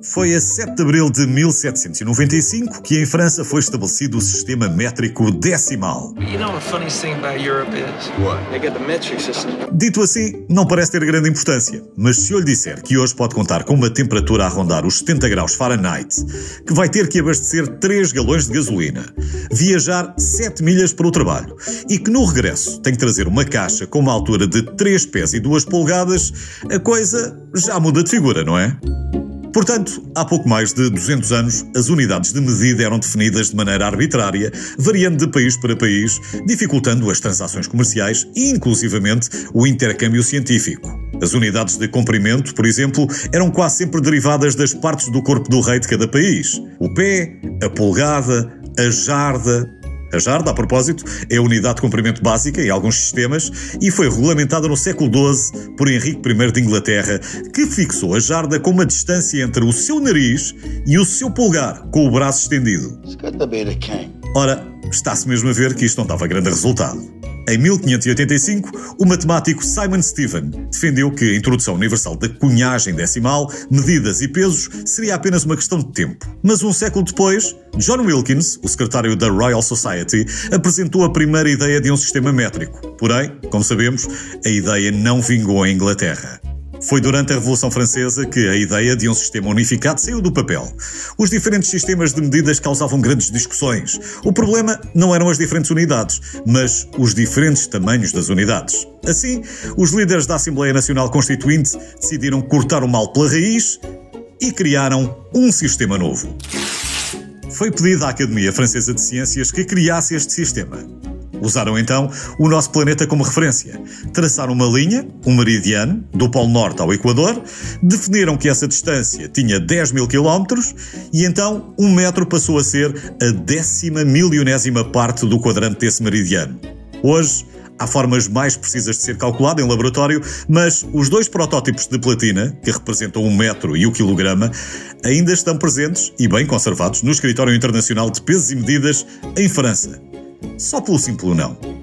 Foi a 7 de abril de 1795 que em França foi estabelecido o sistema métrico decimal. You know what the funniest thing about Europe is? What? They got the metric system. Dito assim, não parece ter grande importância, mas se eu lhe disser que hoje pode contar com uma temperatura a rondar os 70 graus Fahrenheit, que vai ter que abastecer 3 galões de gasolina, viajar 7 milhas para o trabalho e que no regresso tem que trazer uma caixa com uma altura de 3 pés e 2 polegadas, a coisa já muda de figura, não é? Portanto, há pouco mais de 200 anos, as unidades de medida eram definidas de maneira arbitrária, variando de país para país, dificultando as transações comerciais e, inclusivamente, o intercâmbio científico. As unidades de comprimento, por exemplo, eram quase sempre derivadas das partes do corpo do rei de cada país. O pé, a polegada, a jarda... A jarda, a propósito, é a unidade de comprimento básica em alguns sistemas e foi regulamentada no século XII por Henrique I de Inglaterra, que fixou a jarda com uma distância entre o seu nariz e o seu polegar, com o braço estendido. Ora, está-se mesmo a ver que isto não dava grande resultado. Em 1585, o matemático Simon Stevin defendeu que a introdução universal da cunhagem decimal, medidas e pesos seria apenas uma questão de tempo. Mas um século depois, John Wilkins, o secretário da Royal Society, apresentou a primeira ideia de um sistema métrico. Porém, como sabemos, a ideia não vingou em Inglaterra. Foi durante a Revolução Francesa que a ideia de um sistema unificado saiu do papel. Os diferentes sistemas de medidas causavam grandes discussões. O problema não eram as diferentes unidades, mas os diferentes tamanhos das unidades. Assim, os líderes da Assembleia Nacional Constituinte decidiram cortar o mal pela raiz e criaram um sistema novo. Foi pedido à Academia Francesa de Ciências que criasse este sistema. Usaram então o nosso planeta como referência. Traçaram uma linha, um meridiano, do Polo Norte ao Equador, definiram que essa distância tinha 10.000 km e então 1 metro passou a ser a 10.000.000ª parte do quadrante desse meridiano. Hoje, há formas mais precisas de ser calculado em laboratório, mas os 2 protótipos de platina, que representam 1 metro e o quilograma, ainda estão presentes e bem conservados no Escritório Internacional de Pesos e Medidas em França. Só pelo simples não.